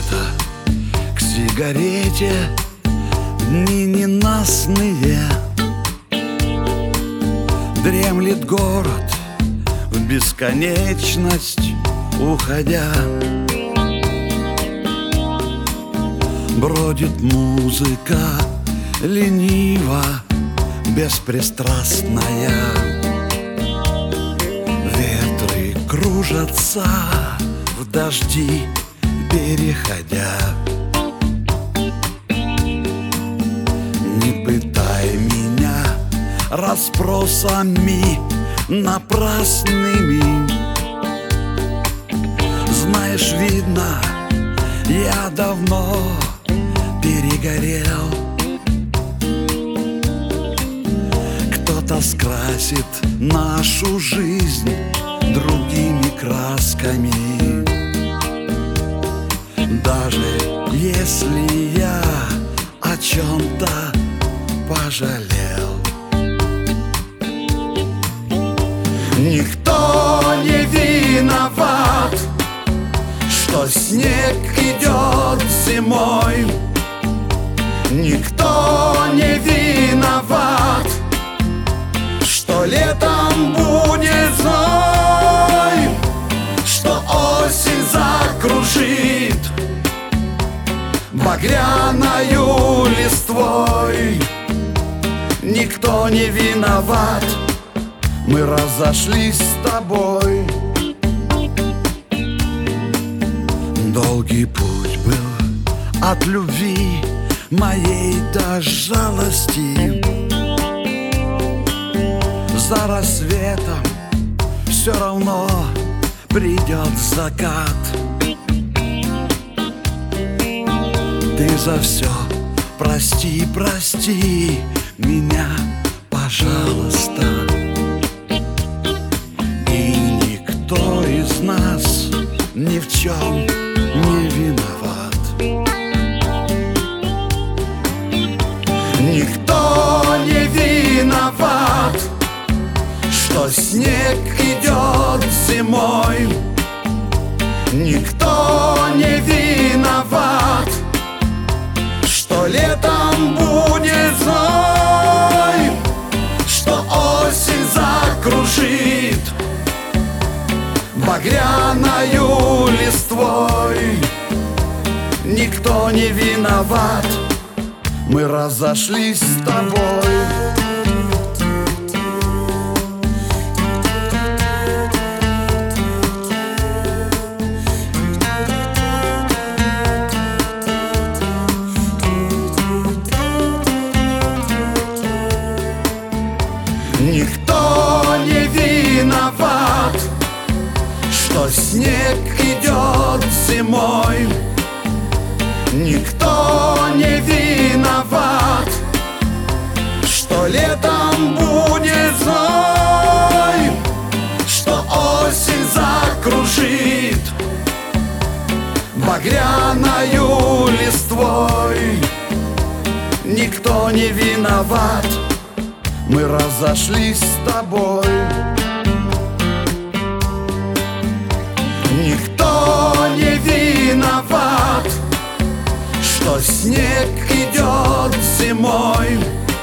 света к сигарете, дни ненастные. Дремлет город в бесконечность уходя. Бродит музыка лениво, беспристрастная. Ветры кружатся в дожди, переходя. Не пытай меня расспросами напрасными. Знаешь, видно, я давно перегорел. Кто-то скрасит нашу жизнь другими красками. Даже если я о чем-то пожалел. Никто не виноват, что снег идет зимой. Никто не виноват, что летом будет зной, что осень закружит багряною листвой. Никто не виноват, мы разошлись с тобой. Долгий путь был от любви моей до жалости. За рассветом все равно придет закат. Ты за все прости, прости меня, пожалуйста. И никто из нас ни в чем не виноват. Никто не виноват, что снег идет зимой. Никто не виноват, что летом будет зной, что осень закружит багряною листвой. Никто не виноват, мы разошлись с тобой. Никто не виноват, что снег идет зимой. Никто не виноват, что летом будет зной, что осень закружит багряною листвой. Никто не виноват, мы разошлись с тобой. Никто не виноват, что снег идет зимой.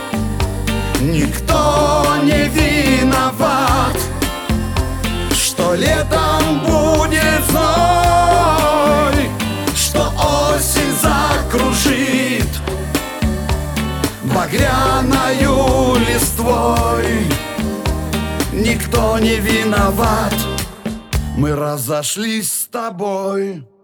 Никто не виноват, что летом будет зной, что осень закружит багряною листвой. Никто не виноват, мы разошлись с тобой.